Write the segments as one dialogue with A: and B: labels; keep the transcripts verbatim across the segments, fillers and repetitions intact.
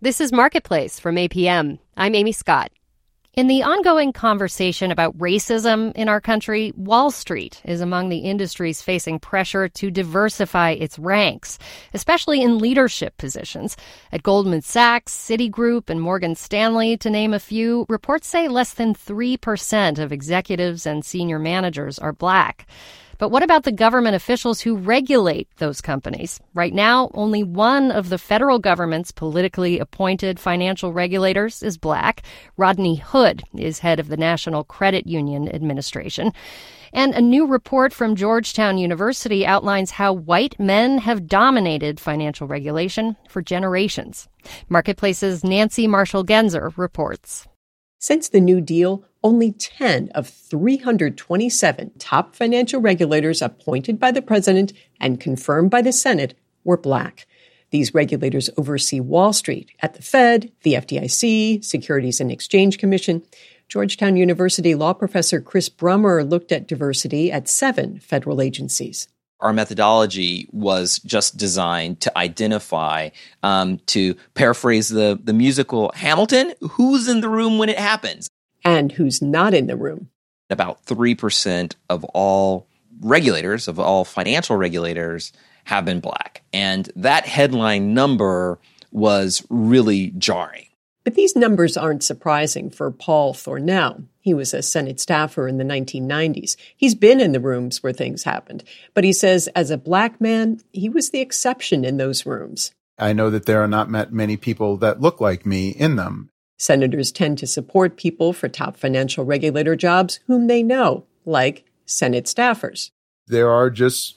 A: This is Marketplace from A P M. I'm Amy Scott. In the ongoing conversation about racism in our country, Wall Street is among the industries facing pressure to diversify its ranks, especially in leadership positions. At Goldman Sachs, Citigroup, and Morgan Stanley, to name a few, reports say less than three percent of executives and senior managers are Black. But what about the government officials who regulate those companies? Right now, only one of the federal government's politically appointed financial regulators is Black. Rodney Hood is head of the National Credit Union Administration. And a new report from Georgetown University outlines how white men have dominated financial regulation for generations. Marketplace's Nancy Marshall-Genzer reports.
B: Since the New Deal, only ten of three hundred twenty-seven top financial regulators appointed by the president and confirmed by the Senate were Black. These regulators oversee Wall Street at the Fed, the F D I C, Securities and Exchange Commission. Georgetown University law professor Chris Brummer looked at diversity at seven federal agencies.
C: Our methodology was just designed to identify, um, to paraphrase the, the musical Hamilton, who's in the room when it happens.
B: And who's not in the room.
C: About three percent of all regulators, of all financial regulators, have been Black. And that headline number was really jarring.
B: But these numbers aren't surprising for Paul Thornell. He was a Senate staffer in the nineteen nineties. He's been in the rooms where things happened. But he says as a Black man, he was the exception in those rooms.
D: I know that there are not many people that look like me in them.
B: Senators tend to support people for top financial regulator jobs whom they know, like Senate staffers.
D: There are just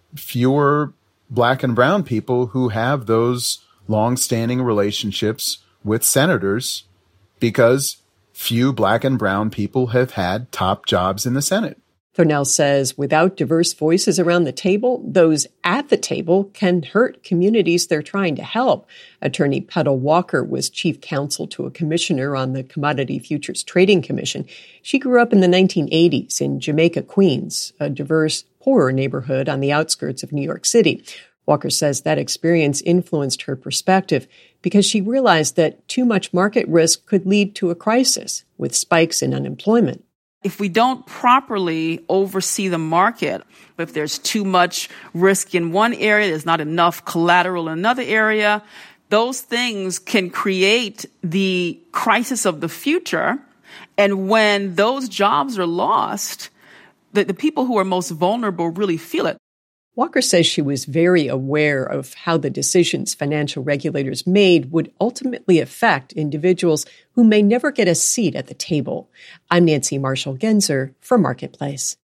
D: fewer Black and brown people who have those long-standing relationships with senators because few Black and brown people have had top jobs in the Senate.
B: Thornell says without diverse voices around the table, those at the table can hurt communities they're trying to help. Attorney Petal Walker was chief counsel to a commissioner on the Commodity Futures Trading Commission. She grew up in the nineteen eighties in Jamaica, Queens, a diverse, poorer neighborhood on the outskirts of New York City. Walker says that experience influenced her perspective because she realized that too much market risk could lead to a crisis with spikes in unemployment.
E: If we don't properly oversee the market, if there's too much risk in one area, there's not enough collateral in another area, those things can create the crisis of the future. And when those jobs are lost, the, the people who are most vulnerable really feel it.
B: Walker says she was very aware of how the decisions financial regulators made would ultimately affect individuals who may never get a seat at the table. I'm Nancy Marshall-Genzer for Marketplace.